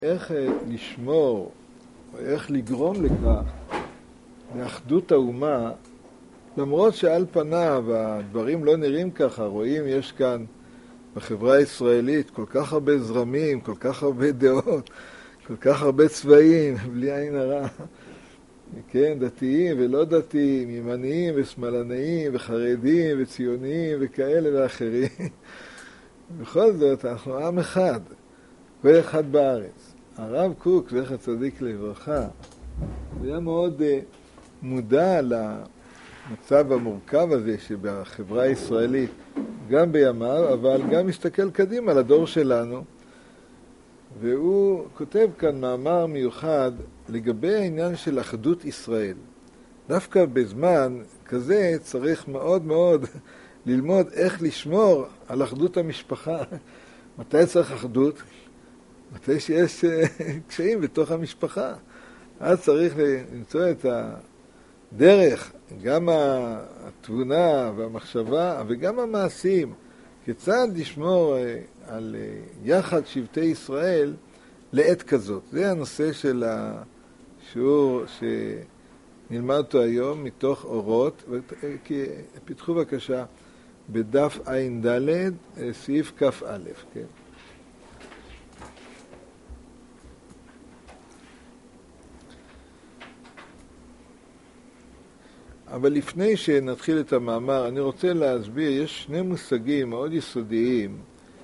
איך לשמור, או איך לגרום לכך, לאחדות האומה, למרות שעל פניו הדברים לא נראים ככה, רואים יש כאן בחברה הישראלית כל כך הרבה זרמים, כל כך הרבה דעות, כל כך הרבה צבעים, בלי עין הרע, כן, דתיים ולא דתיים, ימניים ושמאלניים וחרדים וציוניים וכאלה ואחרים. בכל זאת אנחנו עם אחד, כל אחד בארץ. הרב קוק, זכר צדיק לברכה, היה מאוד מודע למצב המורכב הזה שבחברה הישראלית, גם בימיו, אבל גם מסתכל קדימה לדור שלנו, והוא כותב כאן מאמר מיוחד לגבי העניין של אחדות ישראל. דווקא בזמן כזה צריך מאוד מאוד ללמוד איך לשמור על אחדות המשפחה. מתי צריך אחדות? מתי שיש קשיים בתוך המשפחה. אז צריך למצוא את הדרך, גם התבונה והמחשבה וגם המעשים, כיצד לשמור על יחד שבטי ישראל לעת כזאת. זה הנושא של השיעור שנלמד אותו היום מתוך אורות. פיתחו בבקשה בדף עין ד' סעיף כ"א, כן. אבל לפני שנתחיל את המאמר, אני רוצה להסביר, יש שני מושגים מאוד יסודיים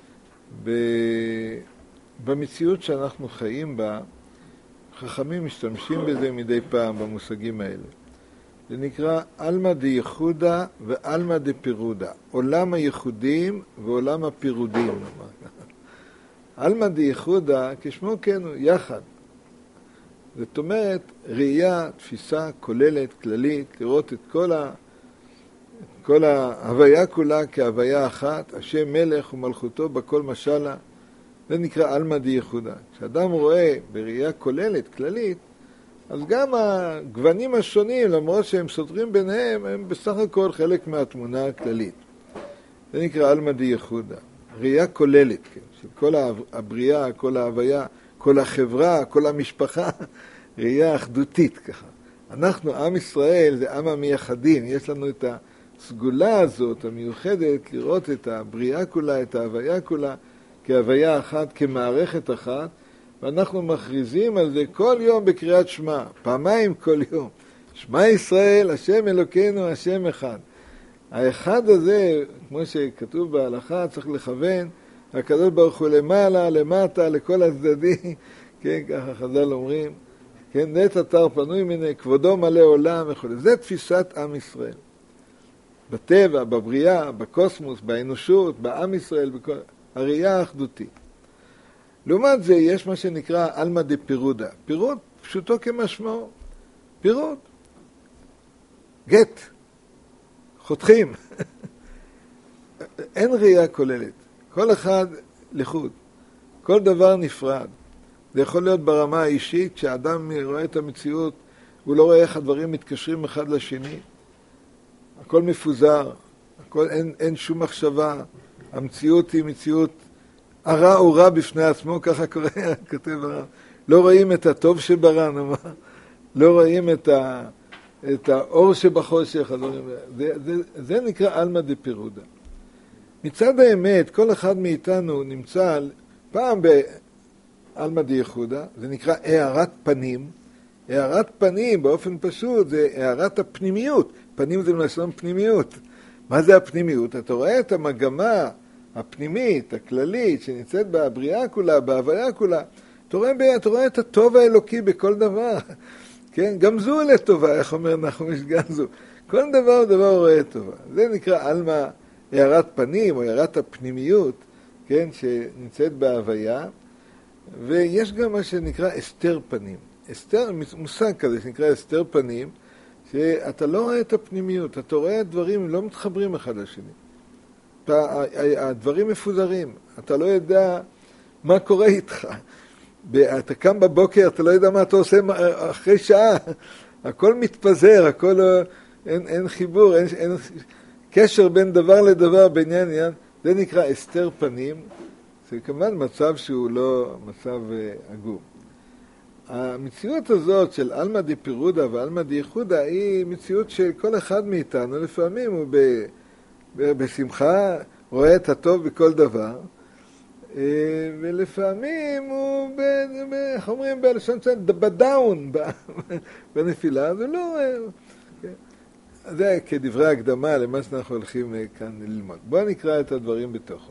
במציאות שאנחנו חיים בה. חכמים משתמשים בזה מדי פעם, במושגים האלה. זה נקרא אלמא דייחודה ואלמא דפירודה. עולם הייחודים ועולם הפירודים. אלמא דייחודה, כשמו כן הוא, יחד. זאת אומרת, ראייה, תפיסה כוללת, כללית, לראות את כל ההוויה כולה כהוויה אחת, השם מלך ומלכותו בכל משלה, זה נקרא אלמא דייחודה. כשאדם רואה בראייה כוללת, כללית, אז גם הגוונים השונים, למרות שהם סותרים ביניהם, הם בסך הכל חלק מהתמונה הכללית. זה נקרא אלמא דייחודה. ראייה כוללת, כן, של כל הבריאה, כל ההוויה, כל החברה, כל המשפחה, ראייה אחדותית ככה. אנחנו, עם ישראל, זה עם המייחדים. יש לנו את הסגולה הזאת, המיוחדת, לראות את הבריאה כולה, את ההוויה כולה, כהוויה אחת, כמערכת אחת, ואנחנו מכריזים על זה כל יום בקריאת שמע, פעמיים כל יום. שמע ישראל, השם אלוקינו, השם אחד. האחד הזה, כמו שכתוב בהלכה, צריך לכוון, הקדוש ברוך הוא למעלה, למטה, לכל הצדדים, כן, ככה חז"ל אומרים, כן, נט אתר פנוי מני, כבודו מלא עולם וכו'. זה תפיסת עם ישראל. בטבע, בבריאה, בקוסמוס, באנושות, בעם ישראל, בכל הראייה האחדותית. לעומת זה יש מה שנקרא אלמא דפירודה. פירוד, פשוטו כמשמעו. פירוד. גט. חותכים. אין ראייה כוללת. כל אחד לחוד. כל דבר נפרד. זה יכול להיות ברמה האישית, כשאדם רואה את המציאות, הוא לא רואה איך הדברים מתקשרים אחד לשני. הכל מפוזר, אין שום מחשבה. המציאות היא מציאות, הרע הוא רע בפני עצמו, ככה קורא, כותב הרב. לא רואים את הטוב שברא, לא רואים את האור שבחושך. זה נקרא אלמא דפירודה. מצד האמת, כל אחד מאיתנו נמצא פעם באלמא דייחודה, זה נקרא הארת פנים. הארת פנים, באופן פשוט, זה הארת הפנימיות. פנים זה מלשון פנימיות. מה זה הפנימיות? אתה רואה את המגמה הפנימית, הכללית, שנמצאת בבריאה כולה, בהוויה כולה. אתה רואה את הטוב האלוקי בכל דבר. כן? גם זו לטובה, איך אומר נחום גנזו. כל דבר ודבר רואה טובה. זה נקרא אלמא הארת פנים, או הארת הפנימיות, כן? שנמצאת בהוויה. ויש גם מה שנקרא הסתר פנים. מושג כזה שנקרא הסתר פנים, שאתה לא רואה את הפנימיות, אתה רואה דברים לא מתחברים אחד לשני. הדברים מפוזרים, אתה לא יודע מה קורה איתך. אתה קם בבוקר, אתה לא יודע מה אתה עושה אחרי שעה. הכל מתפזר, אין חיבור, אין קשר בין דבר לדבר, בין עניין. זה נקרא הסתר פנים. זה כמובן מצב שהוא לא מצב עגום. המציאות הזאת של אלמא דפירודה ואלמא דייחודה היא מציאות של כל אחד מאיתנו, לפעמים הוא בשמחה רואה את הטוב בכל דבר, ולפעמים הוא, איך אומרים בלשון שלנו, בדאון, בנפילה, זה לא... זה כדברי הקדמה למה שאנחנו הולכים כאן ללמוד. בואו נקרא את הדברים בתוכו.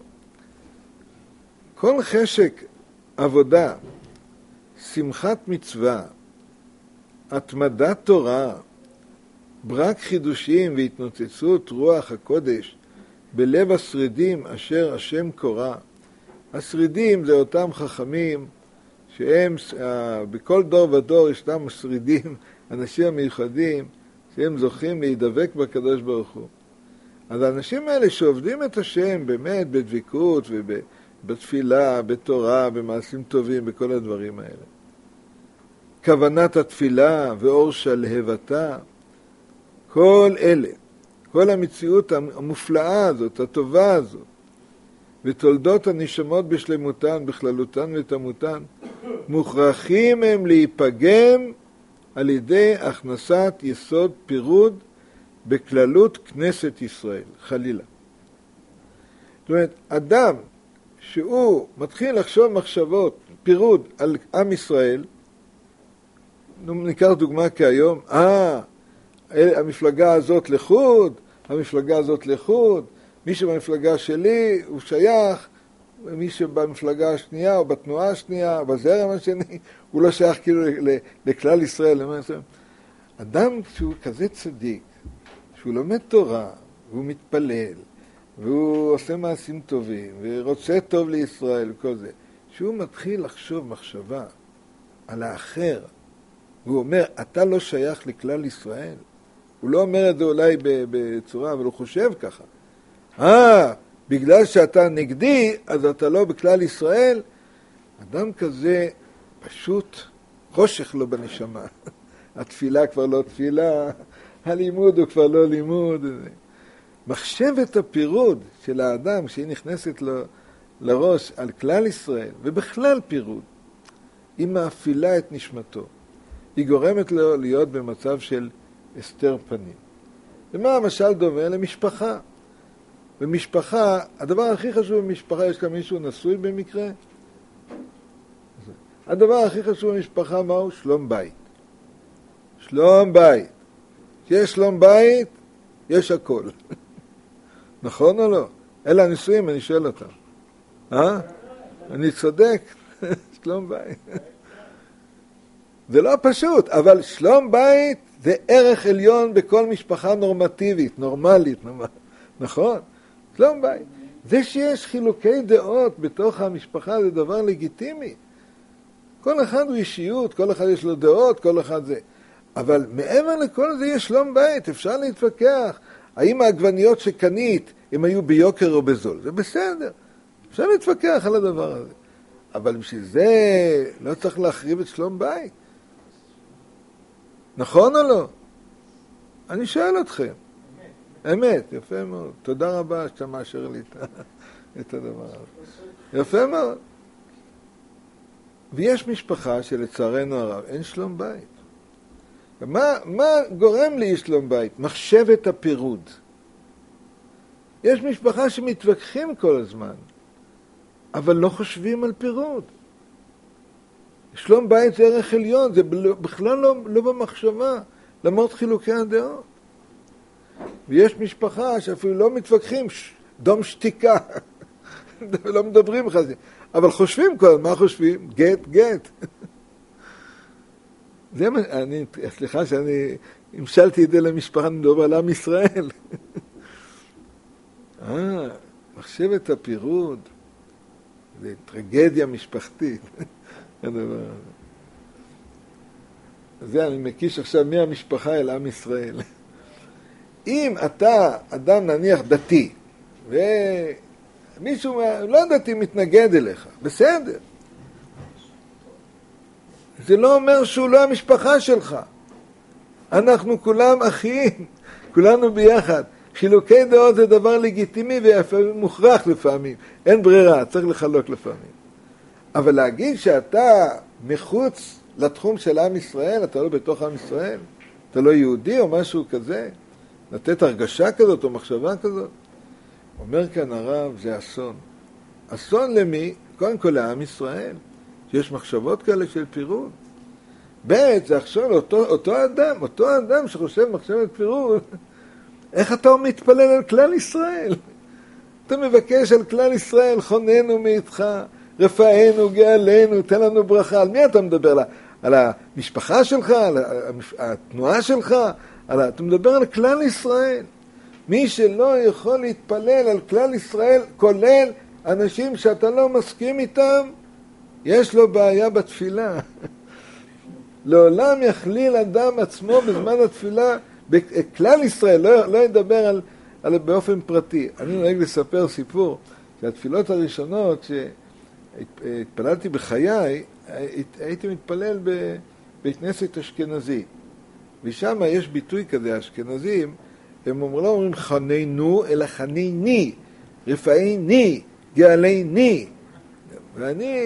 כל חשק עבודה, שמחת מצווה, התמדת תורה, ברק חידושים והתנוצצות רוח הקודש בלב השרידים אשר השם קורא. השרידים זה אותם חכמים שהם, בכל דור ודור ישנם שרידים, אנשים מיוחדים, שהם זוכים להידבק בקדוש ברוך הוא. אז האנשים האלה שעובדים את השם באמת בדבקות ובתפילה, בתורה, במעשים טובים, בכל הדברים האלה. כוונת התפילה ואור שלהבתה, כל אלה, כל המציאות המופלאה הזאת, הטובה הזאת, ותולדות הנשמות בשלמותן, בכללותן ותמותן, מוכרחים הם להיפגם על ידי הכנסת יסוד פירוד בכללות כנסת ישראל, חלילה. זאת אומרת, אדם שהוא מתחיל לחשוב מחשבות, פירוד על עם ישראל, ניקח דוגמה כהיום, המפלגה הזאת לחוד, המפלגה הזאת לחוד, מי שבמפלגה שלי הוא שייך, ומי שבמפלגה השנייה או בתנועה השנייה או בזרם השני, הוא לא שייך כאילו לכלל ישראל. אדם שהוא כזה צדיק, שהוא לומד תורה, והוא מתפלל, והוא עושה מעשים טובים, ורוצה טוב לישראל וכל זה, שהוא מתחיל לחשוב מחשבה על האחר, והוא אומר, אתה לא שייך לכלל ישראל. הוא לא אומר את זה אולי בצורה, אבל הוא חושב ככה. בגלל שאתה נגדי, אז אתה לא בכלל ישראל. אדם כזה פשוט חושך לו בנשמה. התפילה כבר לא תפילה, הלימוד הוא כבר לא לימוד. מחשבת הפירוד של האדם, שהיא נכנסת לו לראש על כלל ישראל, ובכלל פירוד, היא מאפילה את נשמתו. היא גורמת לו להיות במצב של הסתר פנים. ומה המשל דומה? למשפחה. במשפחה, הדבר הכי חשוב במשפחה, יש כאן מישהו נשוי במקרה? הדבר הכי חשוב במשפחה מהו? שלום בית. שלום בית. כשיש שלום בית, יש הכל. נכון או לא? אלה הנישואים, אני שואל אותם. אני צודק? שלום בית. זה לא פשוט, אבל שלום בית זה ערך עליון בכל משפחה נורמטיבית, נורמלית, נכון? שלום בית. זה שיש חילוקי דעות בתוך המשפחה זה דבר לגיטימי. כל אחד הוא אישיות, כל אחד יש לו דעות, כל אחד זה. אבל מעבר לכל זה יש שלום בית, אפשר להתווכח. האם העגבניות שקנית, הם היו ביוקר או בזול? זה בסדר. אפשר להתווכח על הדבר הזה. אבל בשביל זה לא צריך להחריב את שלום בית. נכון או לא? אני שואל אתכם. אמת, יפה מאוד. תודה רבה שאתה מאשר לי את הדבר הזה. יפה מאוד. ויש משפחה שלצערנו הרב אין שלום בית. מה גורם לי שלום בית? מחשבת הפירוד. יש משפחה שמתווכחים כל הזמן, אבל לא חושבים על פירוד. שלום בית זה ערך עליון, זה בכלל לא במחשבה, למרות חילוקי הדעות. ויש משפחה שאפילו לא מתווכחים, דום שתיקה, לא מדברים לך זה. אבל חושבים כל, מה חושבים? גט. זה מה, סליחה שאני המשלתי את זה למשפחה, אני מדבר על עם ישראל. מחשבת הפירוד, זה טרגדיה משפחתית. הדבר הזה. זה אני מקיש עכשיו מהמשפחה אל עם ישראל. אם אתה אדם נניח דתי, ומישהו לא דתי מתנגד אליך, בסדר. זה לא אומר שהוא לא המשפחה שלך. אנחנו כולם אחים, כולנו ביחד. חילוקי דעות זה דבר לגיטימי ומוכרח לפעמים. אין ברירה, צריך לחלוק לפעמים. אבל להגיד שאתה מחוץ לתחום של עם ישראל, אתה לא בתוך עם ישראל, אתה לא יהודי או משהו כזה, לתת הרגשה כזאת או מחשבה כזאת, אומר כאן הרב, זה אסון. אסון למי? קודם כל לעם ישראל, שיש מחשבות כאלה של פירוד. ב' זה עכשיו אותו אדם שחושב מחשבת פירוד, איך אתה מתפלל על כלל ישראל? אתה מבקש על כלל ישראל, חוננו מאיתך, רפאנו, גאלנו, תן לנו ברכה. על מי אתה מדבר? על המשפחה שלך? על התנועה שלך? אתה מדבר על כלל ישראל. מי שלא יכול להתפלל על כלל ישראל, כולל אנשים שאתה לא מסכים איתם, יש לו בעיה בתפילה. לעולם יכליל אדם עצמו בזמן התפילה, בכלל ישראל, לא ידבר על באופן פרטי. אני נוהג לספר סיפור, שהתפילות הראשונות שהתפללתי בחיי, הייתי מתפלל בבית כנסת אשכנזי. ושם יש ביטוי כזה, אשכנזים, הם לא אומרים חננו, אלא חניני, רפאיני, גאלני. ואני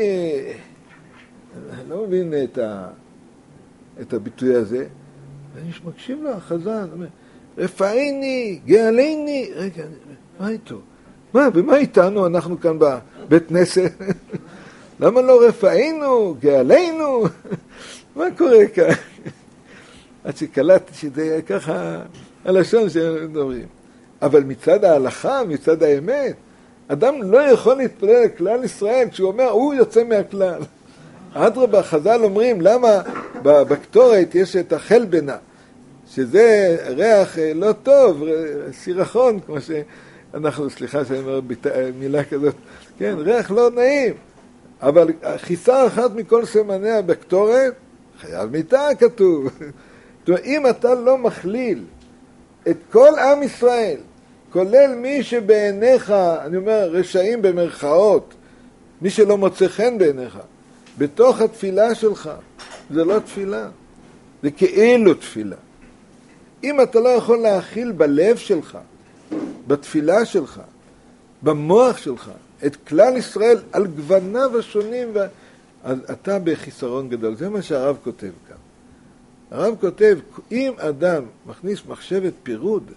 לא מבין את הביטוי הזה, ואני מקשיב לו, החזן, אומר, רפאיני, גאלני, רגע, מה איתו? במה איתנו? אנחנו כאן בבית כנסת. למה לא רפאינו, גאלנו? מה קורה כאן? עד שקלטתי שזה ככה הלשון שמדברים. אבל מצד ההלכה, מצד האמת, אדם לא יכול להתפלל לכלל ישראל, כשהוא אומר, הוא יוצא מהכלל. אדרבה, חז"ל אומרים, למה בקטורת יש את החלבנה, שזה ריח לא טוב, סירחון, כמו שאנחנו, סליחה שאני אומר מילה כזאת, כן, ריח לא נעים. אבל חיסה אחת מכל סימניה בקטורת, חייב מיתה כתוב. זאת אומרת, אם אתה לא מכליל את כל עם ישראל, כולל מי שבעיניך, אני אומר, רשעים במרכאות, מי שלא מוצא חן בעיניך, בתוך התפילה שלך, זה לא תפילה, זה כאילו תפילה. אם אתה לא יכול להכיל בלב שלך, בתפילה שלך, במוח שלך, את כלל ישראל על גווניו השונים, אז אתה בחיסרון גדול. זה מה שהרב כותב כאן. הרב כותב, אם אדם מכניס מחשבת פירוד,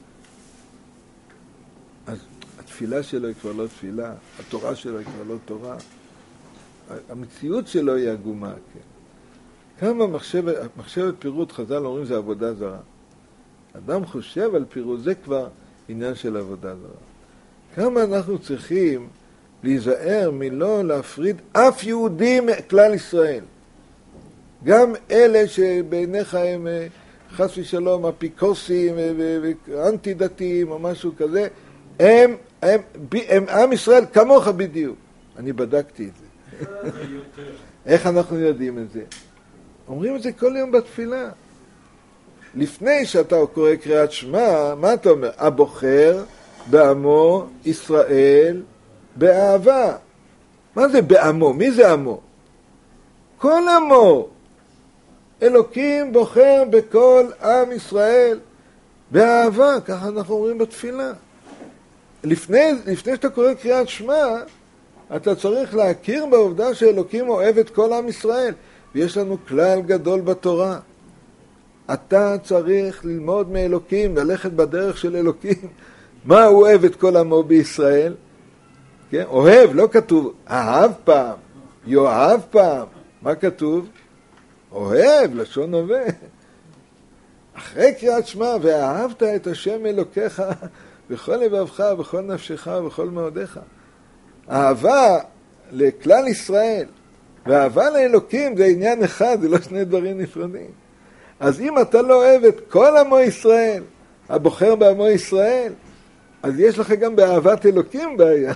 אז התפילה שלו היא כבר לא תפילה, התורה שלו היא כבר לא תורה, המציאות שלו היא עגומה, כן. כמה מחשבת פירוד, חז"ל אומרים, זה עבודה זרה. אדם חושב על פירוד, זה כבר עניין של עבודה זרה. כמה אנחנו צריכים להיזהר מלא להפריד אף יהודי מכלל ישראל. גם אלה שבעיניך הם חס ושלום אפיקורסים ואנטי דתיים או משהו כזה, הם עם ישראל כמוך בדיוק. אני בדקתי את זה. איך אנחנו יודעים את זה? אומרים את זה כל יום בתפילה. לפני שאתה קורא קריאת שמע, מה אתה אומר? הבוחר בעמו ישראל באהבה. מה זה בעמו? מי זה עמו? כל עמו. אלוקים בוחר בכל עם ישראל באהבה, ככה אנחנו אומרים בתפילה. לפני שאתה קורא קריאת שמע, אתה צריך להכיר בעובדה שאלוקים אוהב את כל עם ישראל, ויש לנו כלל גדול בתורה. אתה צריך ללמוד מאלוקים, ללכת בדרך של אלוקים. מה הוא אוהב את כל עמו בישראל? כן? אוהב, לא כתוב אהב פעם, יאהב פעם. מה כתוב? אוהב, לשון הווה. אחרי קריאת שמע, ואהבת את השם אלוקיך בכל לבבך, בכל נפשך, בכל מאודיך. אהבה לכלל ישראל, ואהבה לאלוקים זה עניין אחד, זה לא שני דברים נפרדים. אז אם אתה לא אוהב את כל עמו ישראל, הבוחר בעמו ישראל, אז יש לך גם באהבת אלוקים בעיה.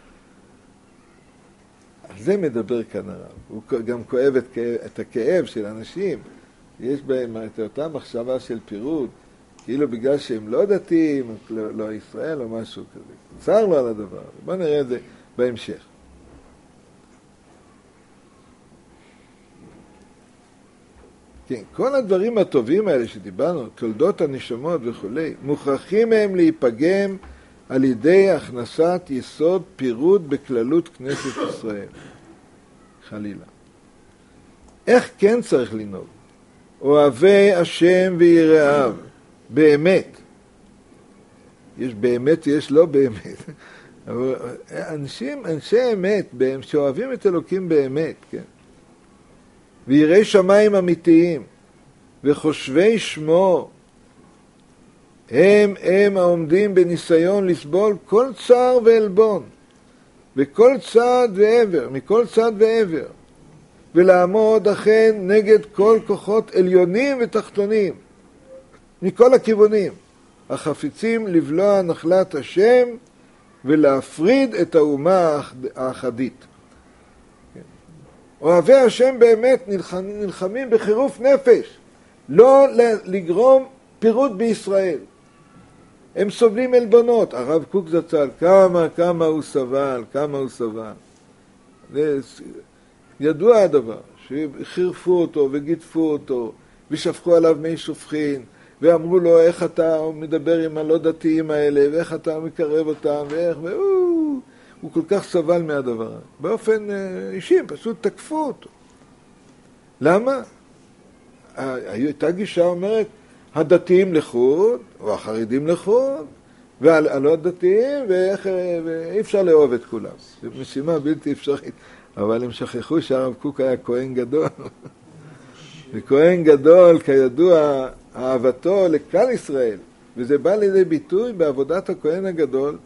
על זה מדבר כאן הרב. הוא גם כואב את הכאב של אנשים. יש בהם את אותה מחשבה של פירוד, כאילו בגלל שהם לא דתיים, לא ישראל או משהו כזה. צר לו על הדבר. בוא נראה את זה בהמשך. כן, כל הדברים הטובים האלה שדיברנו, תולדות הנשמות וכו', מוכרחים הם להיפגם על ידי הכנסת יסוד פירוד בכללות כנסת ישראל. חלילה. איך כן צריך לנהוג? אוהבי השם ויראיו, באמת. יש באמת, יש לא באמת. אבל אנשי אמת, שאוהבים את אלוקים באמת, כן. ויראי שמיים אמיתיים, וחושבי שמו, הם העומדים בניסיון לסבול כל צער ועלבון, וכל צד ועבר, מכל צד ועבר, ולעמוד אכן נגד כל כוחות עליונים ותחתונים, מכל הכיוונים, החפיצים לבלוע נחלת השם, ולהפריד את האומה האחדית. אוהבי השם באמת נלחמים בחירוף נפש, לא לגרום פירוד בישראל. הם סובלים עלבונות. הרב קוק זצ"ל, כמה הוא סבל, כמה הוא סבל. ידוע הדבר, שחירפו אותו וגידפו אותו, ושפכו עליו מי שופכין, ואמרו לו איך אתה מדבר עם הלא דתיים האלה, ואיך אתה מקרב אותם, ואיך, הוא כל כך סבל מהדבר. באופן אישי, פשוט תקפו אותו. למה? הייתה גישה אומרת, הדתיים לחוד, או החרדים לחוד, והלא דתיים, ואי אפשר לאהוב את כולם. זו משימה בלתי אפשרית. אבל הם שכחו שהרב קוק היה כהן גדול. וכהן גדול, כידוע, אהבתו לכלל ישראל. וזה בא לידי ביטוי בעבודת הכהן הגדול,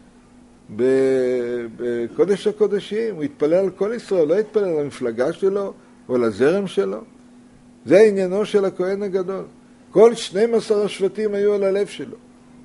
בקודש הקודשים. הוא התפלל על כל ישראל, לא התפלל על המפלגה שלו, או על הזרם שלו. זה עניינו של הכהן הגדול. כל 12 השבטים היו על הלב שלו,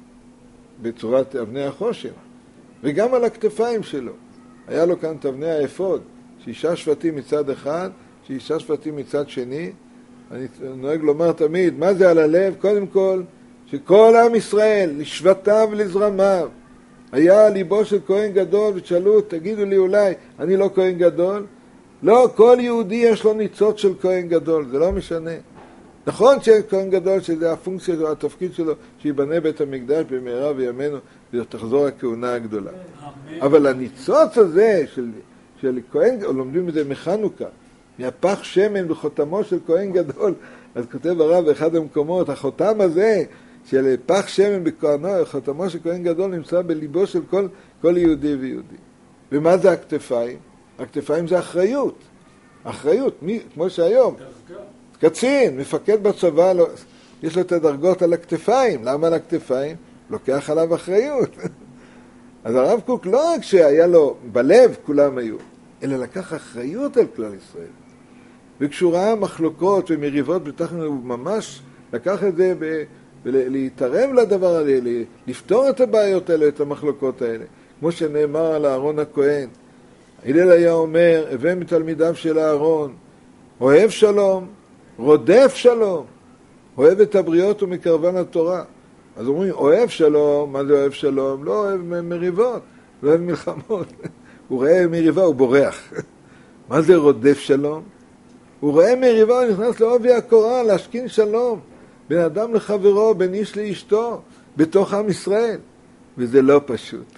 בצורת אבני החושן, וגם על הכתפיים שלו. היה לו כאן אבני האפוד, 6 שבטים מצד אחד, 6 שבטים מצד שני. אני נוהג לומר תמיד, מה זה על הלב? קודם כל, שכל עם ישראל, לשבטיו ולזרמיו, היה ליבו של כהן גדול, ותשאלו, תגידו לי אולי, אני לא כהן גדול? לא, כל יהודי יש לו ניצוץ של כהן גדול, זה לא משנה. נכון שכהן גדול, שזה הפונקציה שלו, התפקיד שלו, שיבנה בית המקדש במהרה וימינו, ותחזור הכהונה הגדולה. אבל הניצוץ הזה של כהן, או לומדים את זה מחנוכה, מהפך שמן בחותמו של כהן גדול, אז כותב הרב באחד המקומות, החותם הזה של פח שמן בחותמו של כהן גדול נמצא בליבו של כל יהודי ויהודי. ומה זה הכתפיים? הכתפיים זה אחריות. אחריות, כמו שהיום. קצין, מפקד בצבא, יש לו את הדרגות על הכתפיים. למה על הכתפיים? לוקח עליו אחריות. אז הרב קוק לא רק שהיה לו בלב, כולם היו, אלא לקח אחריות על כלל ישראל. וכשהוא ראה מחלוקות ומריבות בתחנו, הוא ממש לקח את זה ולהתערב לדבר הזה, לפתור את הבעיות האלה, את המחלוקות האלה. כמו שנאמר על אהרון הכהן. הלל היה אומר, הווה מתלמידיו של אהרון, אוהב שלום, רודף שלום, אוהב את הבריות ומקרבן התורה. אז אומרים, אוהב שלום, מה זה אוהב שלום? לא אוהב מריבות, לא אוהב מלחמות. הוא רואה מריבה, הוא בורח. מה זה רודף שלום? הוא רואה מריבה, הוא נכנס לעובי הקורה, להשכין שלום, בין אדם לחברו, בין איש לאשתו, בתוך עם ישראל. וזה לא פשוט.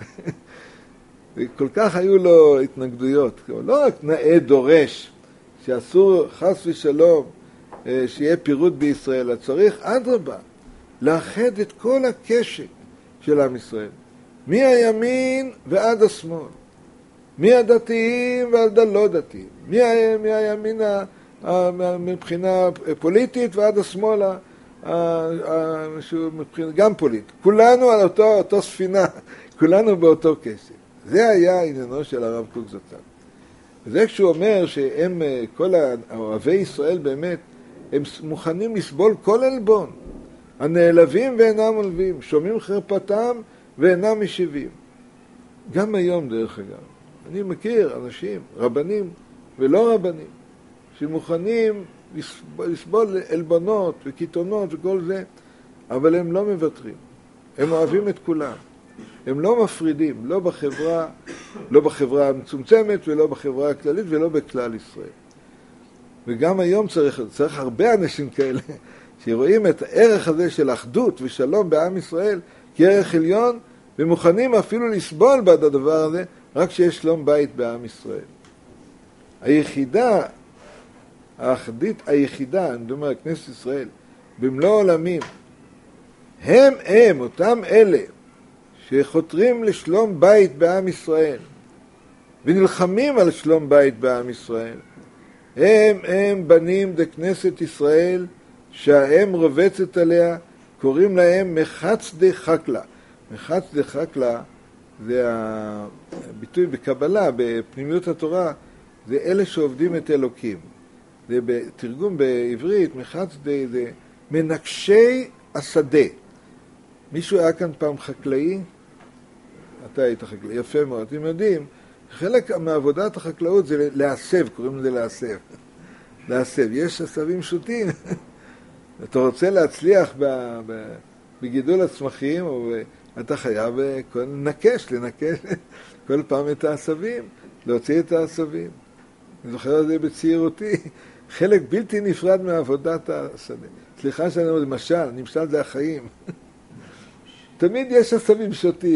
וכל כך היו לו התנגדויות. לא רק נאה דורש, שאסור חס ושלום שיהיה פירוד בישראל, אלא צריך אדרבה, לאחד את כל הקשת של עם ישראל. מהימין ועד השמאל. מהדתיים ועד הלא דתיים. מהימין מבחינה פוליטית ועד השמאל גם פוליטי. כולנו על אותו ספינה, כולנו באותו קשת. זה היה עניינו של הרב קוק זצ"ל. וזה כשהוא אומר שהם, כל אוהבי ישראל באמת, הם מוכנים לסבול כל עלבון. הנעלבים ואינם עולבים, שומעים חרפתם ואינם משיבים. גם היום דרך אגב. אני מכיר אנשים, רבנים ולא רבנים, שמוכנים לסבול עלבונות וקיתונות וכל זה, אבל הם לא מוותרים. הם אוהבים את כולם. הם לא מפרידים, לא בחברה המצומצמת ולא בחברה הכללית ולא בכלל ישראל. וגם היום צריך הרבה אנשים כאלה, שרואים את הערך הזה של אחדות ושלום בעם ישראל כערך עליון, ומוכנים אפילו לסבול בעד הדבר הזה, רק שיש שלום בית בעם ישראל. היחידה, האחדית היחידה, אני אומר, כנסת ישראל, במלוא העולמים, הם, אותם אלה, שחותרים לשלום בית בעם ישראל, ונלחמים על שלום בית בעם ישראל, הם בנים דכנסת ישראל, שהאם רובצת עליה, קוראים להם מחץ דה חקלה. מחץ דה חקלה זה הביטוי בקבלה, בפנימיות התורה, זה אלה שעובדים את אלוקים. זה בתרגום בעברית, מחץ דה זה מנקשי השדה. מישהו היה כאן פעם חקלאי? אתה היית חקלאי, יפה מאוד. אתם יודעים, חלק מעבודת החקלאות זה להסב, קוראים לזה להסב. להסב. יש עשבים שוטים. אתה רוצה להצליח בגידול הצמחים, אתה חייב לנקש כל פעם את העשבים, להוציא את העשבים. אני זוכר את זה בצעירותי, חלק בלתי נפרד מעבודת השדה. סליחה שאני אומר, נמשל זה החיים. תמיד יש עשבים שוטים.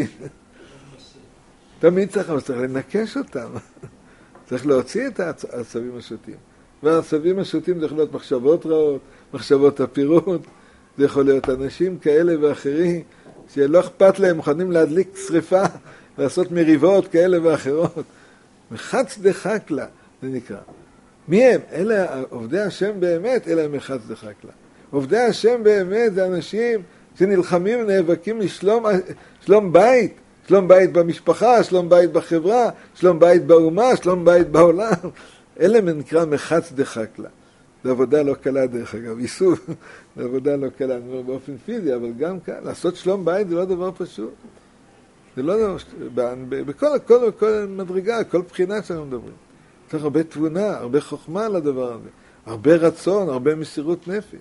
תמיד צריך לנקש אותם. צריך להוציא את העשבים השוטים. והעשבים השוטים זה יכול להיות מחשבות רעות, מחשבות הפירות, זה יכול להיות אנשים כאלה ואחרים, שלא אכפת להם, מוכנים להדליק שריפה, לעשות מריבות כאלה ואחרות. מחץ דה חקלה, זה נקרא. מי הם? אלה עובדי השם באמת, אלה הם מחץ דה חקלה. עובדי השם באמת זה אנשים שנלחמים ונאבקים לשלום בית, שלום בית במשפחה, שלום בית בחברה, שלום בית באומה, שלום בית בעולם. אלה נקרא מחץ דה חקלה. זו עבודה לא קלה דרך אגב, איסוף, זו עבודה לא קלה, אני אומר באופן פיזי, אבל גם כאן, לעשות שלום בית זה לא דבר פשוט. זה לא דבר, בכל מדרגה, כל בחינה שאנחנו מדברים. צריך הרבה תבונה, הרבה חוכמה על הדבר הזה, הרבה רצון, הרבה מסירות נפש.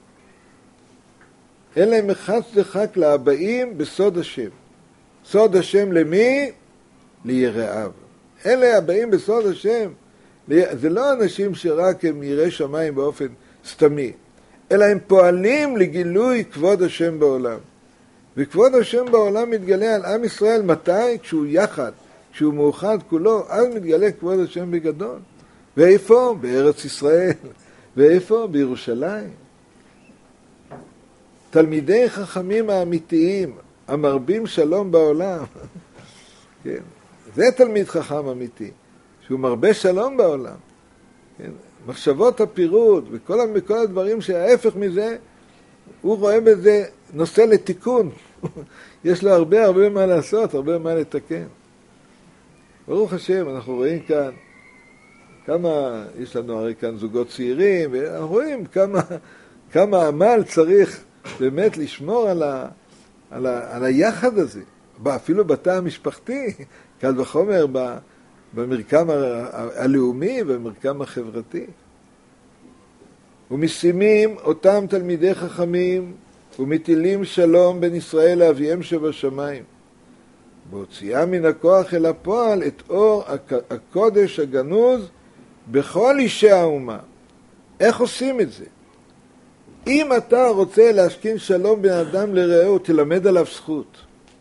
אלה הם מחץ דה חקלה, הבאים בסוד השם. סוד השם למי? ליראיו. אלה הבאים בסוד השם. זה לא אנשים שרק הם יראי שמיים באופן סתמי, אלא הם פועלים לגילוי כבוד השם בעולם. וכבוד השם בעולם מתגלה על עם ישראל מתי? כשהוא יחד, כשהוא מאוחד כולו, אז מתגלה כבוד השם בגדול. ואיפה? בארץ ישראל. ואיפה? בירושלים. תלמידי חכמים האמיתיים, המרבים שלום בעולם. כן. זה תלמיד חכם אמיתי. שהוא מרבה שלום בעולם. כן? מחשבות הפירוד וכל הדברים שההפך מזה, הוא רואה בזה נושא לתיקון. יש לו הרבה מה לעשות, הרבה מה לתקן. ברוך השם, אנחנו רואים כאן כמה, יש לנו הרי כאן זוגות צעירים, ואנחנו רואים כמה עמל צריך באמת לשמור על היחד הזה. אפילו בתא המשפחתי, קל וחומר במרקם הלאומי ובמרקם החברתי. ומשימים אותם תלמידי חכמים ומטילים שלום בין ישראל לאביהם שבשמיים. בהוציאה מן הכוח אל הפועל את אור הקודש הגנוז בכל אישי האומה. איך עושים את זה? אם אתה רוצה להשכין שלום בין אדם לרעהו, תלמד עליו זכות.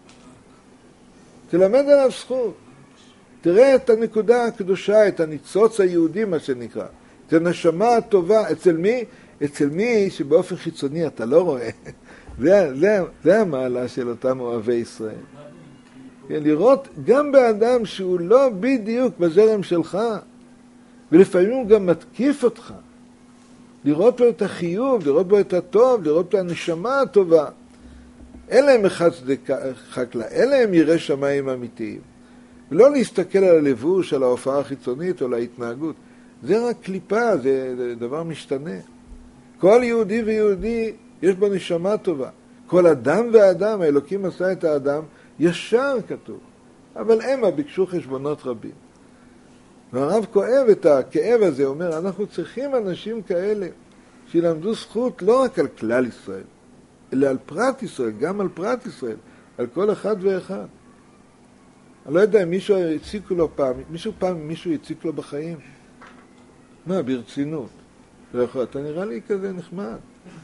תלמד עליו זכות. תראה את הנקודה הקדושה, את הניצוץ היהודי, מה שנקרא. את הנשמה הטובה. אצל מי? אצל מי שבאופן חיצוני אתה לא רואה. זה המעלה של אותם אוהבי ישראל. כן, לראות גם באדם שהוא לא בדיוק בזרם שלך, ולפעמים הוא גם מתקיף אותך. לראות בו את החיוב, לראות בו את הטוב, לראות את הנשמה הטובה. אלה הם מחץ דה חקלה, אלה הם יראי שמיים אמיתיים. ולא להסתכל על הלבוש, על ההופעה החיצונית או על ההתנהגות. זה רק קליפה, זה דבר משתנה. כל יהודי ויהודי יש בו נשמה טובה. כל אדם ואדם, האלוקים עשה את האדם, ישר כתוב. אבל הם ביקשו חשבונות רבים. והרב כואב את הכאב הזה, אומר, אנחנו צריכים אנשים כאלה שילמדו זכות לא רק על כלל ישראל, אלא על פרט ישראל, גם על פרט ישראל, על כל אחד ואחד. אני לא יודע אם מישהו הציקו לו פעם, מישהו הציק לו בחיים? מה, ברצינות? אתה נראה לי כזה נחמד.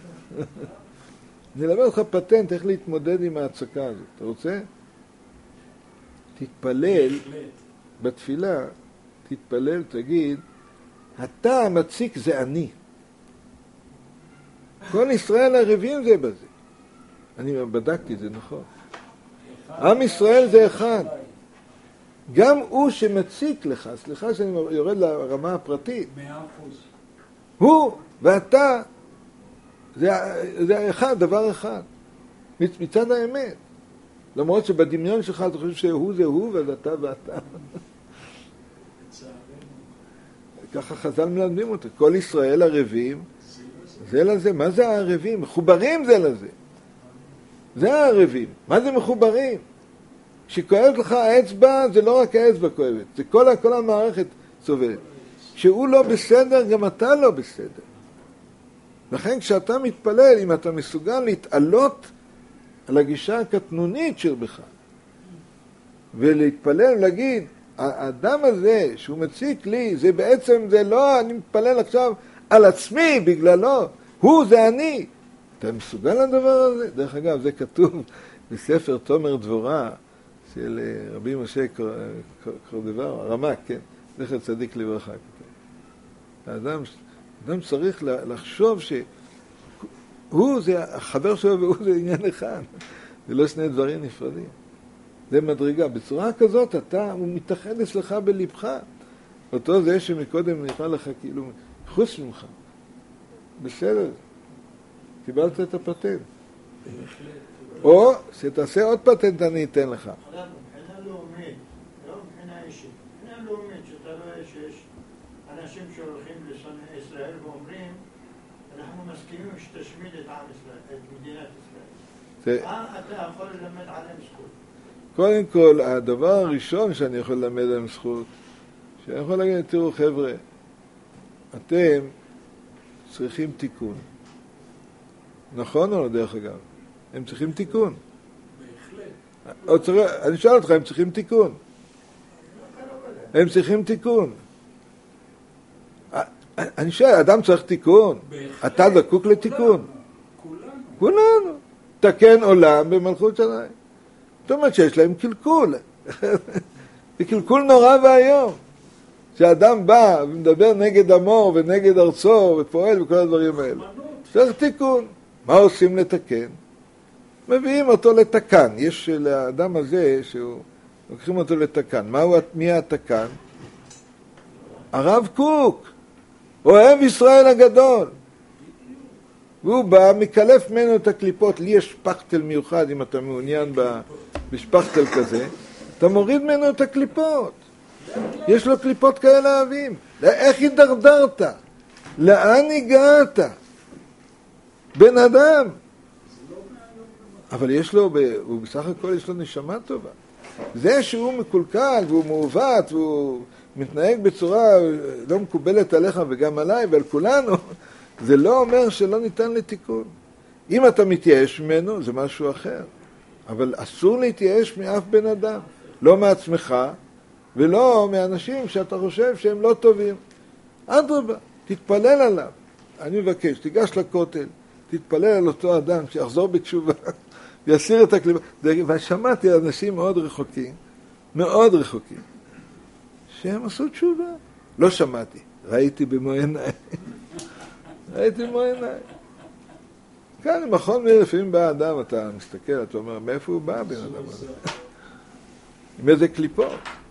אני אלמד לך פטנט איך להתמודד עם ההצקה הזאת. אתה רוצה? תתפלל בתפילה, תתפלל, תגיד, אתה המציק זה אני. כל ישראל ערבים זה בזה. אני בדקתי, זה נכון. עם ישראל זה אחד. גם הוא שמציק לך, סליחה שאני יורד לרמה הפרטית. 100%. הוא ואתה, זה אחד, דבר אחד. מצד האמת. למרות שבדמיון שלך אתה חושב שהוא זה הוא ואתה ואתה. ככה חז"ל מלמדים אותו. כל ישראל ערבים זה לזה. מה זה הערבים? מחוברים זה לזה. זה הערבים. מה זה מחוברים? כשכואבת לך האצבע, זה לא רק האצבע כואבת. זה כל המערכת סובלת. כשהוא לא בסדר, גם אתה לא בסדר. לכן כשאתה מתפלל, אם אתה מסוגל להתעלות על הגישה הקטנונית שבך, ולהתפלל ולהגיד, האדם הזה שהוא מציק לי, זה בעצם, זה לא, אני מתפלל עכשיו על עצמי בגללו, הוא זה אני. אתה מסוגל לדבר הזה? דרך אגב, זה כתוב בספר תומר דבורה של רבי משה קורדבר, הרמ"ק, כן? זכר צדיק לברכה. האדם צריך לחשוב שהוא זה החבר שלו והוא זה עניין אחד. זה לא שני דברים נפרדים. זה מדרגה. בצורה כזאת הוא מתאחד אצלך בלבך. אותו זה שמקודם נראה לך כאילו חוץ ממך. בסדר. קיבלת את הפטנט. או שתעשה עוד פטנט אני אתן לך. מבחינה לאומית, לא מבחינה אישית. מבחינה לאומית שאתה רואה שיש אנשים שהולכים לשונאי ישראל ואומרים אנחנו מסכימים שתשמיד את עם ישראל, את מדינת ישראל. מה אתה יכול ללמד עליהם זכות? קודם כל, הדבר הראשון שאני יכול ללמד עליהם זכות, שאני יכול להגיד, תראו חבר'ה, אתם צריכים תיקון. נכון או לא דרך אגב? הם צריכים תיקון. בהחלט. אני שואל אותך, הם צריכים תיקון. הם צריכים תיקון. אני שואל, אדם צריך תיקון. אתה זקוק לתיקון. כולנו. תקן עולם במלכות שמיים. זאת אומרת שיש להם קלקול. זה קלקול נורא והיום. כשאדם בא ומדבר נגד עמו ונגד ארצו ופועל וכל הדברים האלה. צריך תיקון. מה עושים לתקן? מביאים אותו לתקן. יש לאדם הזה לוקחים אותו לתקן. מי התקן? הרב קוק. אוהב ישראל הגדול. והוא בא, מקלף ממנו את הקליפות. לי יש שפכטל מיוחד, אם אתה מעוניין בשפכטל כזה. אתה מוריד ממנו את הקליפות. יש לו קליפות כאלה אהבים. איך הידרדרת? לאן הגעת? בן אדם. אבל יש לו, הוא בסך הכל יש לו נשמה טובה. זה שהוא מקולקל והוא מעוות והוא מתנהג בצורה לא מקובלת עליך וגם עליי ועל כולנו, זה לא אומר שלא ניתן לתיקון. אם אתה מתייאש ממנו, זה משהו אחר. אבל אסור להתייאש מאף בן אדם. לא מעצמך ולא מאנשים שאתה חושב שהם לא טובים. אדרבה, תתפלל עליו. אני מבקש, תיגש לכותל, תתפלל על אותו אדם שיחזור בתשובה ויסיר את הקליפה. ושמעתי אנשים מאוד רחוקים, שהם עשו תשובה. לא שמעתי, ראיתי במו עיניי. כאן במכון מאיר לפעמים בא אדם, אתה מסתכל, אתה אומר, מאיפה הוא בא בן אדם הזה? עם איזה קליפות?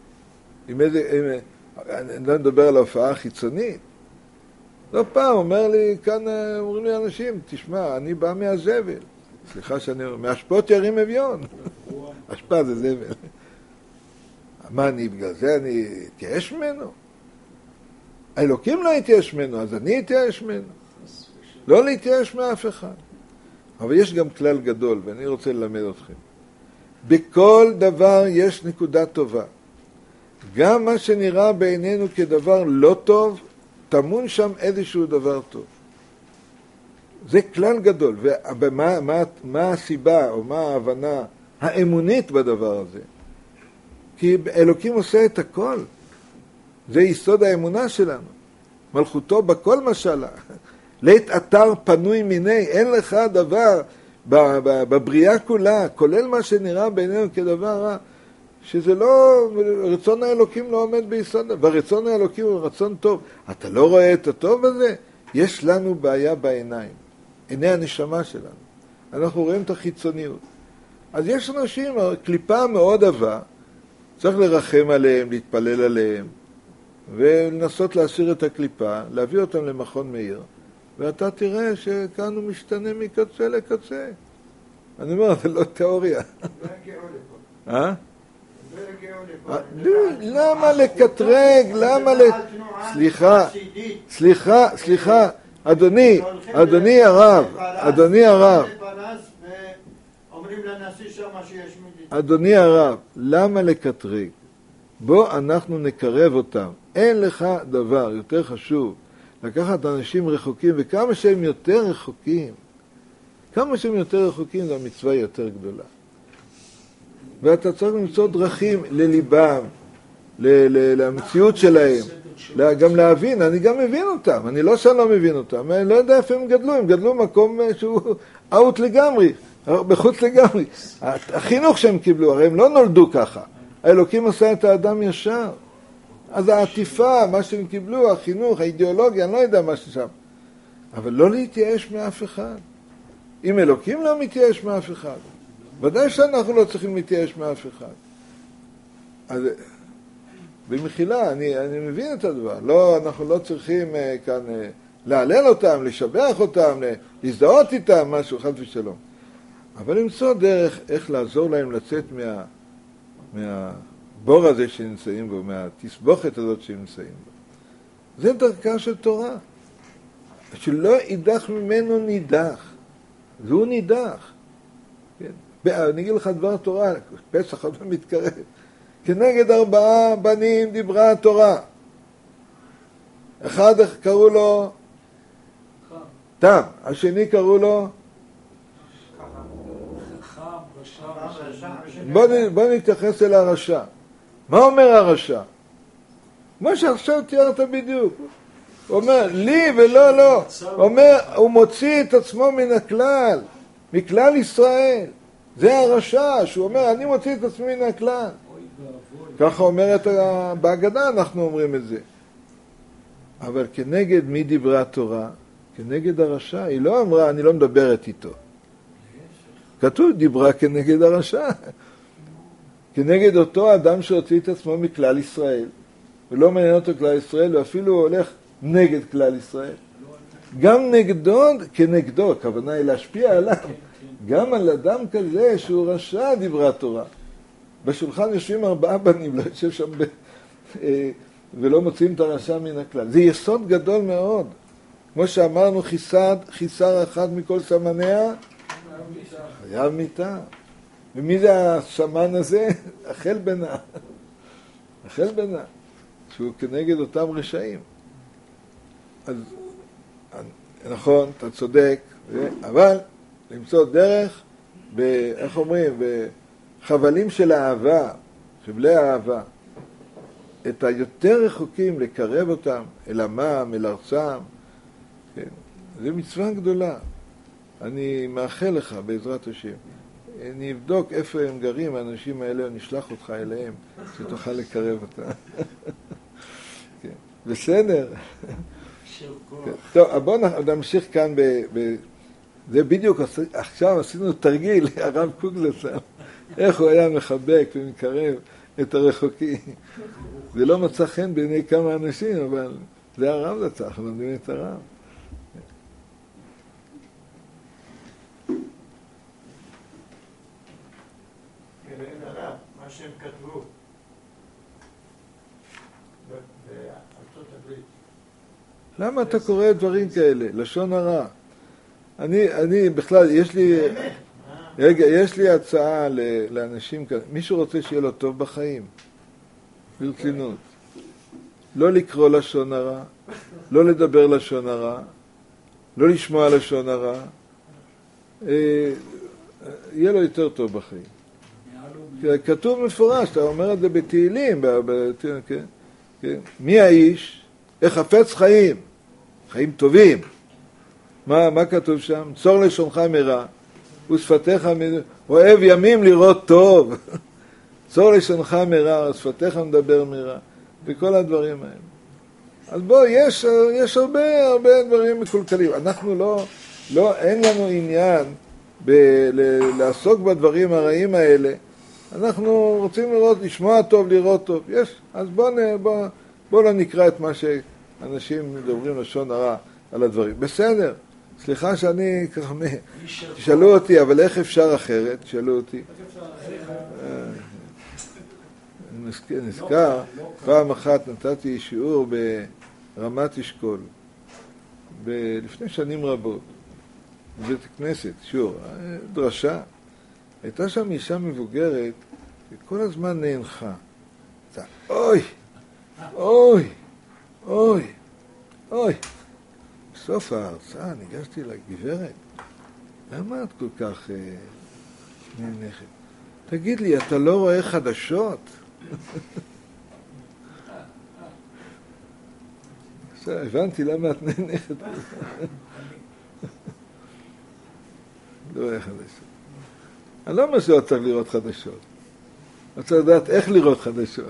אני לא מדבר על ההופעה החיצונית. לא פעם אומר לי, כאן אומרים לי אנשים, תשמע, אני בא מהזבל. סליחה שאני אומר, מהשפעות ירים אביון. השפעה זה זבל. מה אני, בגלל זה אני אתייאש ממנו? האלוקים לא יתייאש ממנו, אז אני אתייאש ממנו. לא להתייאש מאף אחד. אבל יש גם כלל גדול, ואני רוצה ללמד אתכם. בכל דבר יש נקודה טובה. גם מה שנראה בעינינו כדבר לא טוב, תמון שם איזשהו דבר טוב. זה כלל גדול. ומה הסיבה או מה ההבנה האמונית בדבר הזה? כי אלוקים עושה את הכל. זה יסוד האמונה שלנו. מלכותו בכל משלה. לית אתר פנוי מיני, אין לך דבר בבריאה כולה, כולל מה שנראה בעינינו כדבר רע, שזה לא, רצון האלוקים לא עומד ביסוד, והרצון האלוקים הוא רצון טוב. אתה לא רואה את הטוב הזה? יש לנו בעיה בעיניים, עיני הנשמה שלנו. אנחנו רואים את החיצוניות. אז יש אנשים, קליפה מאוד עבה, צריך לרחם עליהם, להתפלל עליהם, ולנסות להסיר את הקליפה, להביא אותם למכון מאיר, ואתה תראה שכאן הוא משתנה מקצה לקצה. אני אומר, זה לא תיאוריה. למה לקטרג? סליחה, אדוני הרב, אדוני הרב, למה לקטרג? בוא אנחנו נקרב אותם. אין לך דבר יותר חשוב לקחת אנשים רחוקים, וכמה שהם יותר רחוקים, זו המצווה יותר גדולה. ואתה צריך למצוא דרכים לליבם, למציאות שלהם, גם להבין. אני גם מבין אותם, אני לא שאני לא מבין אותם, אני לא יודע איפה הם גדלו מקום שהוא אאוט לגמרי, בחוץ לגמרי. החינוך שהם קיבלו, הרי הם לא נולדו ככה, האלוקים עשה את האדם ישר, אז העטיפה, מה שהם קיבלו, החינוך, האידיאולוגיה, אני לא יודע מה ששם, אבל לא להתייאש מאף אחד. אם אלוקים לא מתייאש מאף אחד, ודאי שאנחנו לא צריכים להתייאש מאף אחד. אז במחילה, אני מבין את הדבר. לא, אנחנו לא צריכים כאן להלל אותם, לשבח אותם, להזדהות איתם, משהו, חד ושלום. אבל למצוא דרך איך לעזור להם לצאת מהבור הזה שנמצאים בו, מהתסבוכת הזאת שנמצאים בו. זה דרכה של תורה. שלא יידח ממנו נידח. והוא נידח. כן. אני אגיד לך דבר תורה, פסח עוד לא מתקרב. כנגד 4 בנים דיברה התורה. אחד קראו לו תם, השני קראו לו בוא נתייחס אל הרשע. מה אומר הרשע? מה שעכשיו תיארת בדיוק. הוא אומר לי ולא לא. הוא אומר, הוא מוציא את עצמו מן הכלל, מכלל ישראל. זה הרשע, שהוא אומר, אני מוציא את עצמי מן הכלל. ככה אומרת בהגדה, אנחנו אומרים את זה. אבל כנגד מי דיברה התורה? כנגד הרשע. היא לא אמרה, אני לא מדברת איתו. כתוב, דיברה כנגד הרשע. כנגד אותו אדם שהוציא את עצמו מכלל ישראל. ולא מעניין אותו כלל ישראל, ואפילו הולך נגד כלל ישראל. גם נגדו, כנגדו, הכוונה היא להשפיע עליו. גם על אדם כזה שהוא רשע דיברה תורה. בשולחן יושבים 4 בנים, לא יושב שם ולא מוצאים את הרשע מן הכלל. זה יסוד גדול מאוד. כמו שאמרנו, חיסר אחד מכל סמניה, חייב מיתה. ומי זה השמן הזה? החל בנה. החל בנה. שהוא כנגד אותם רשעים. אז נכון, אתה צודק, אבל למצוא דרך, איך אומרים, בחבלים של האהבה, חבלי האהבה, את היותר רחוקים לקרב אותם אל עמם, אל ארצם, כן. זו מצווה גדולה. אני מאחל לך בעזרת השם. אני אבדוק איפה הם גרים, האנשים האלה, נשלח אותך אליהם, שתוכל לקרב אותם. כן. בסדר. טוב, בואו נמשיך כאן זה בדיוק, עכשיו עשינו תרגיל, הרב קוגלסר, איך הוא היה מחבק ומקרב את הרחוקים. זה לא מצא חן בעיני כמה אנשים, אבל זה הרב לצח, לומדים את הרב. מה שהם כתבו בארצות הברית. למה אתה קורא דברים כאלה? לשון הרע. אני בכלל, יש לי הצעה לאנשים כאלה. מישהו רוצה שיהיה לו טוב בחיים? ברצינות. לא לקרוא לשון הרע, לא לדבר לשון הרע, לא לשמוע לשון הרע. יהיה לו יותר טוב בחיים. כתוב מפורש, אתה אומר את זה בתהילים, מי האיש החפץ חיים, חיים טובים. מה כתוב שם? צור לשונך מרע, ושפתיך אוהב ימים לראות טוב. צור לשונך מרע, ושפתיך מדבר מרע, וכל הדברים האלה. אז בוא, יש הרבה דברים מקולקלים. אנחנו אין לנו עניין לעסוק בדברים הרעים האלה. אנחנו רוצים לשמוע טוב, לראות טוב. אז בוא לא נקרא את מה שאנשים מדברים לשון הרע על הדברים. בסדר, סליחה שאני ככה, תשאלו אותי, אבל איך אפשר אחרת? תשאלו אותי. נזכר, פעם אחת נתתי שיעור ברמת אשכול, לפני שנים רבות, בבית הכנסת, שיעור, דרשה. הייתה שם אישה מבוגרת, וכל הזמן נאנחה. אוי, אוי, אוי, אוי. בסוף ההרצאה ניגשתי לגברת, למה את כל כך נאנחת? תגיד לי, אתה לא רואה חדשות? עכשיו, הבנתי למה את נאנחת. לא רואה חדשות. אני לא אומר שלא צריך לראות חדשות. אני צריך לדעת איך לראות חדשות.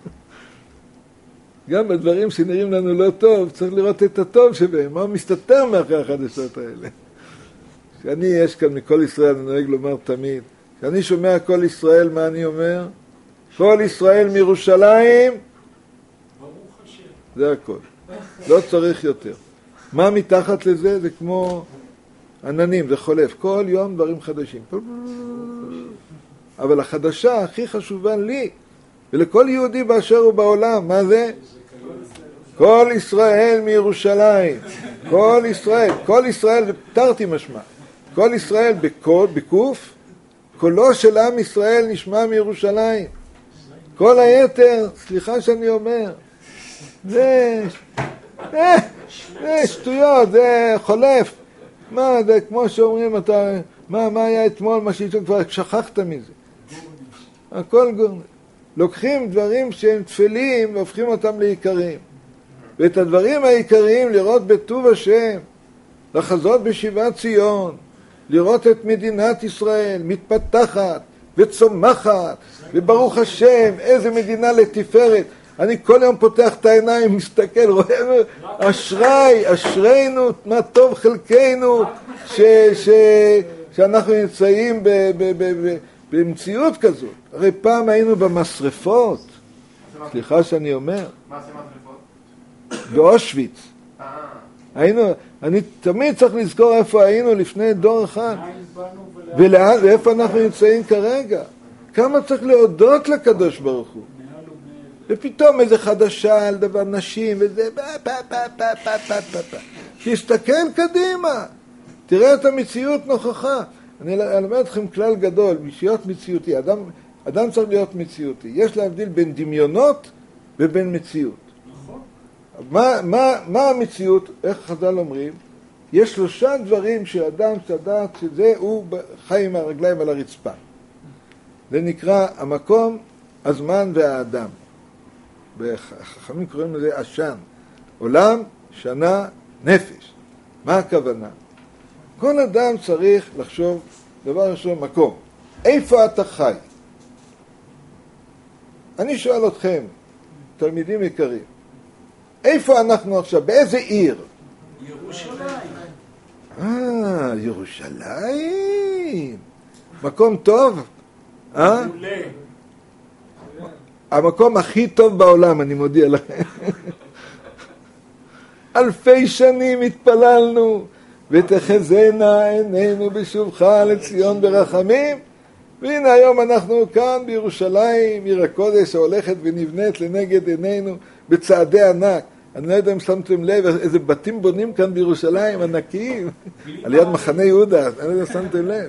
גם בדברים שנראים לנו לא טוב, צריך לראות את הטוב שבהם, מה מסתתר מאחרי החדשות האלה. כשאני, יש כאן מכל ישראל, אני נוהג לומר תמיד, כשאני שומע כל ישראל, מה אני אומר? כל ישראל מירושלים, ברוך השם. זה הכל. לא צריך יותר. מה מתחת לזה? זה כמו עננים, זה חולף. כל יום דברים חדשים. אבל החדשה הכי חשובה לי, ולכל יהודי באשר הוא בעולם, מה זה? כל ישראל מירושלים. כל ישראל, זה תרתי משמע. כל ישראל בקוף, קולו של עם ישראל נשמע מירושלים. כל היתר, סליחה שאני אומר, זה שטויות, זה חולף. מה, זה כמו שאומרים, מה היה אתמול, מה שאיתו, כבר שכחת מזה. הכל גורנש. לוקחים דברים שהם תפלים והופכים אותם לעיקרים. ואת הדברים העיקריים לראות בטוב השם, לחזות בשיבת ציון, לראות את מדינת ישראל מתפתחת וצומחת, וברוך השם, איזה מדינה לתפארת. אני כל יום פותח את העיניים, מסתכל, רואה, אשרינו, מה טוב חלקנו, שאנחנו נמצאים במציאות כזאת. הרי פעם היינו במשרפות, סליחה שאני אומר, מה זה משרפות? באושוויץ. אני תמיד צריך לזכור איפה היינו לפני דור אחד, ואיפה אנחנו נמצאים כרגע. כמה צריך להודות לקדוש ברוך הוא. ופתאום איזה חדשה על דבר נשים, וזה תסתכל קדימה, תראה את המציאות נוכחה. אני אלמד אתכם כלל גדול, להיות מציאותי. אדם צריך להיות מציאותי. יש להבדיל בין דמיונות ובין מציאות. מה המציאות? איך חז"ל אומרים? יש 3 דברים שאדם שדעת שזה הוא חי עם הרגליים על הרצפה. זה נקרא המקום, הזמן והאדם. החכמים קוראים לזה עשן. עולם, שנה, נפש. מה הכוונה? כל אדם צריך לחשוב, דבר ראשון, מקום. איפה אתה חי? אני שואל אתכם, תלמידים יקרים, איפה אנחנו עכשיו? באיזה עיר? ירושלים. ירושלים. מקום טוב? המקום הכי טוב בעולם, אני מודיע לכם. אלפי שנים התפללנו, ותחזינה עינינו בשובך לציון ברחמים. והנה היום אנחנו כאן בירושלים, עיר הקודש ההולכת ונבנית לנגד עינינו בצעדי ענק. אני לא יודע אם שמתם לב, איזה בתים בונים כאן בירושלים, ענקיים, על יד מחנה יהודה, אני לא יודע אם שמתם לב.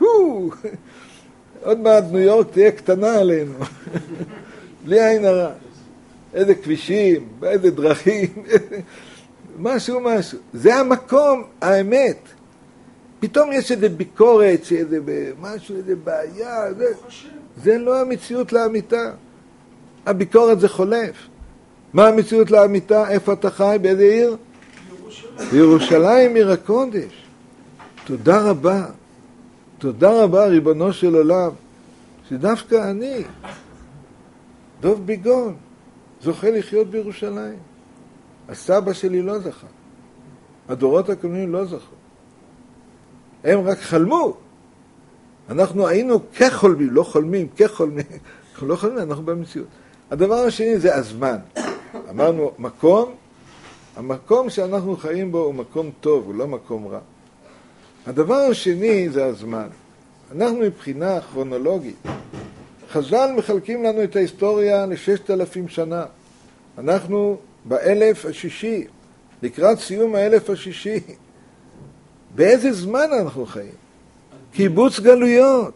עוד מעט ניו יורק תהיה קטנה עלינו, בלי עין הרע. איזה כבישים, איזה דרכים, משהו. זה המקום, האמת. פתאום יש איזה ביקורת, שאיזה משהו, איזה בעיה, זה לא המציאות לאמיתה. הביקורת זה חולף. מה המציאות לאמיתה? איפה אתה חי? באיזה עיר? בירושלים עיר הקודש. תודה רבה. תודה רבה, ריבונו של עולם, שדווקא אני, דוב ביגון, זוכה לחיות בירושלים. הסבא שלי לא זכה. הדורות הקודמים לא זכו. הם רק חלמו. אנחנו היינו כחולמים, לא חולמים, כחולמים. אנחנו לא חולמים, אנחנו במציאות. הדבר השני זה הזמן. אמרנו, המקום שאנחנו חיים בו הוא מקום טוב, הוא לא מקום רע. הדבר השני זה הזמן. אנחנו מבחינה כרונולוגית. חז"ל מחלקים לנו את ההיסטוריה ל6,000 שנה. אנחנו באלף השישי, לקראת סיום האלף השישי. באיזה זמן אנחנו חיים? קיבוץ גלויות.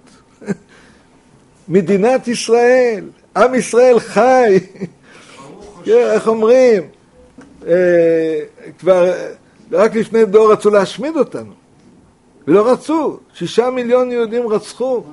מדינת ישראל, עם ישראל חי. איך אומרים? כבר רק לפני דור רצו להשמיד אותנו. ולא רצו. 6 מיליון יהודים רצחו.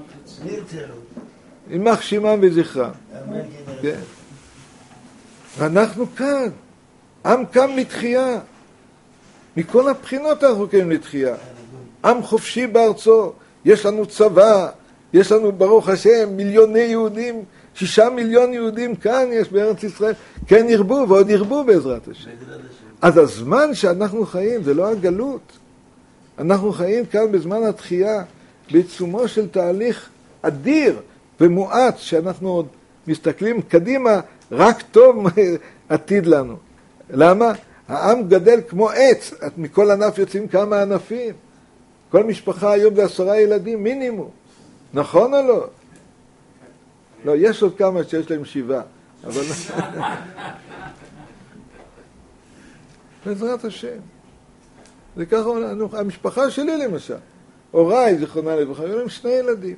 יימח שמם וזכרם. כן. ואנחנו כאן. עם קם לתחייה. מכל הבחינות אנחנו קמים לתחייה. עם חופשי בארצו. יש לנו צבא. יש לנו ברוך השם מיליוני יהודים. 6 מיליון יהודים כאן יש בארץ ישראל. כן ירבו ועוד ירבו בעזרת השם. אז הזמן שאנחנו חיים זה לא הגלות. אנחנו חיים כאן בזמן התחייה, בעיצומו של תהליך אדיר ומועט, שאנחנו עוד מסתכלים קדימה, רק טוב עתיד לנו. למה? העם גדל כמו עץ, מכל ענף יוצאים כמה ענפים. כל משפחה היום זה 10 ילדים מינימום. נכון או לא? לא, יש עוד כמה שיש להם 7, אבל... בעזרת השם. זה ככה, המשפחה שלי למשל, הוריי, זיכרונה לברכה, היו להם 2 ילדים.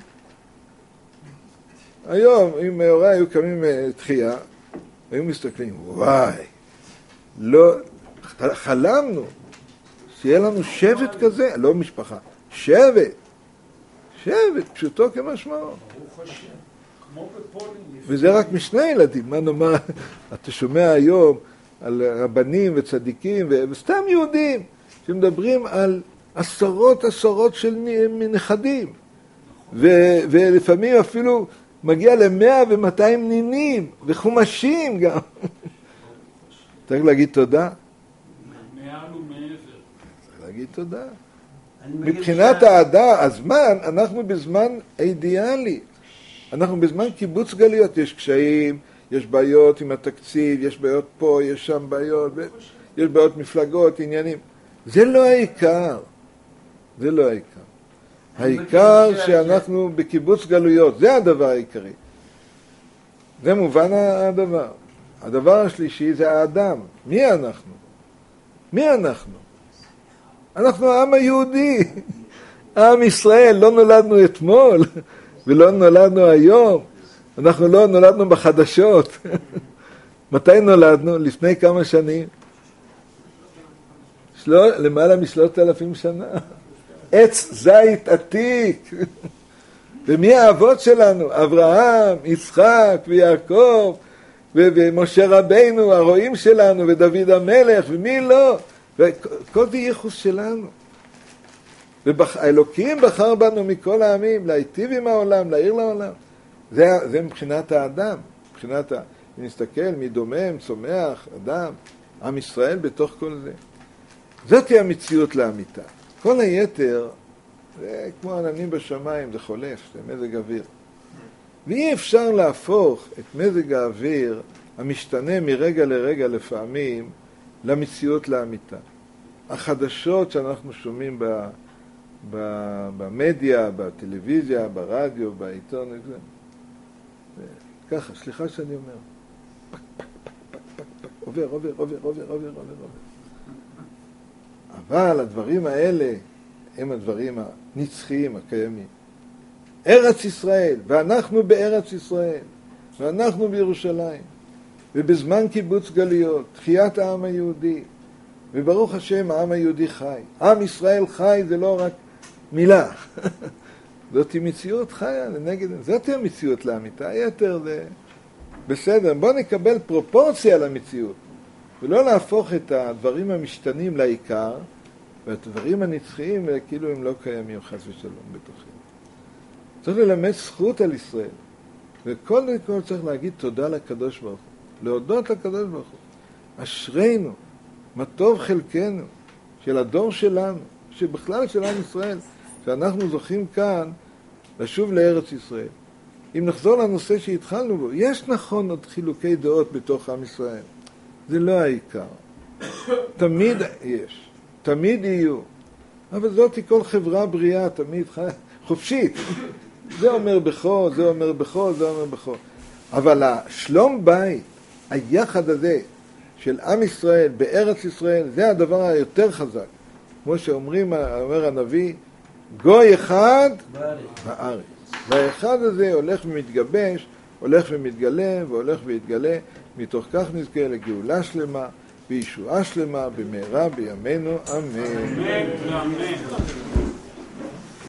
היום, אם הוריי היו קמים תחייה, היו מסתכלים, וואי, לא, חלמנו שיהיה לנו שבט כזה, לא משפחה, שבט, פשוטו כמשמעו. ברוך השם, כמו בפולין. וזה רק מ2 ילדים, מה נאמר, אתה שומע היום על רבנים וצדיקים וסתם יהודים, שמדברים על עשרות של נכדים, ולפעמים אפילו מגיע ל100 ו200 נינים, וחומשים גם. צריך להגיד תודה. מעל ומעבר. צריך להגיד תודה. מבחינת הזמן, אנחנו בזמן אידיאלי. אנחנו בזמן קיבוץ גלויות, יש קשיים, יש בעיות עם התקציב, יש בעיות פה, יש שם בעיות, יש בעיות מפלגות, עניינים. זה לא העיקר. זה לא העיקר. העיקר שאנחנו בקיבוץ גלויות, זה הדבר העיקרי. זה מובן הדבר. הדבר השלישי זה האדם. מי אנחנו? מי אנחנו? אנחנו העם היהודי. עם ישראל, לא נולדנו אתמול, ולא נולדנו היום. אנחנו לא נולדנו בחדשות. מתי נולדנו? לפני כמה שנים? למעלה מ3,000 שנה. עץ זית עתיק. ומי האבות שלנו? אברהם, יצחק ויעקב, ומשה רבינו, הרועים שלנו, ודוד המלך, ומי לא? וכל זה ייחוס שלנו. והאלוקים בחר בנו מכל העמים, להיטיב עם העולם, להעיר לעולם. זה מבחינת האדם. מבחינת אם נסתכל, מי דומם, צומח, אדם, עם ישראל בתוך כל זה. זאת היא המציאות לאמיתה. כל היתר, זה כמו עננים בשמיים, זה חולף, זה מזג אוויר. ואי אפשר להפוך את מזג האוויר, המשתנה מרגע לרגע לפעמים, למציאות לאמיתה. החדשות שאנחנו שומעים במדיה, בטלוויזיה, ברדיו, בעיתון, ככה, סליחה שאני אומר. עובר. אבל הדברים האלה הם הדברים הנצחיים, הקיימים. ארץ ישראל, ואנחנו בארץ ישראל, ואנחנו בירושלים, ובזמן קיבוץ גלויות, תחיית העם היהודי, וברוך השם העם היהודי חי. עם ישראל חי זה לא רק מילה. זאת היא מציאות חיה לנגד, זאת היא המציאות לאמיתה. היתר זה בסדר, בוא נקבל פרופורציה למציאות, ולא להפוך את הדברים המשתנים לעיקר, ואת הדברים הנצחיים כאילו הם לא קיימים חס ושלום בתוכנו. צריך ללמד זכות על ישראל, וקודם כל צריך להגיד תודה לקדוש ברוך הוא, להודות לקדוש ברוך הוא. אשרינו, מה טוב חלקנו, של הדור שלנו, שבכלל של עם ישראל, שאנחנו זוכים כאן לשוב לארץ ישראל. אם נחזור לנושא שהתחלנו בו, יש נכון עוד חילוקי דעות בתוך עם ישראל. זה לא העיקר. תמיד יש, תמיד יהיו. אבל זאת היא כל חברה בריאה, תמיד חופשית. זה אומר בכל, זה אומר בכל, זה אומר בכל. אבל השלום בית, היחד הזה של עם ישראל בארץ ישראל, זה הדבר היותר חזק. כמו שאומרים, אומר הנביא, גוי אחד בארץ. והאחד הזה הולך ומתגבש, הולך ומתגלה והולך ויתגלה, מתוך כך נזכה לגאולה שלמה וישועה שלמה במהרה בימינו, אמן. אמן ואמן.